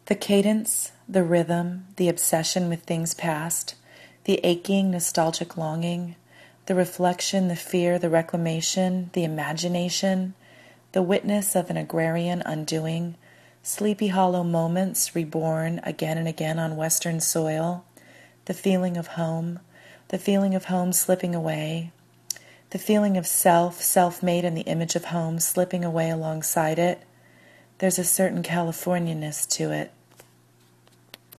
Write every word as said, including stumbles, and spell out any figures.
The cadence, the rhythm, the obsession with things past, the aching, nostalgic longing, the reflection, the fear, the reclamation, the imagination, the witness of an agrarian undoing, Sleepy Hollow moments reborn again and again on Western soil, the feeling of home, the feeling of home slipping away, the feeling of self, self-made in the image of home slipping away alongside it. There's a certain Californianness to it.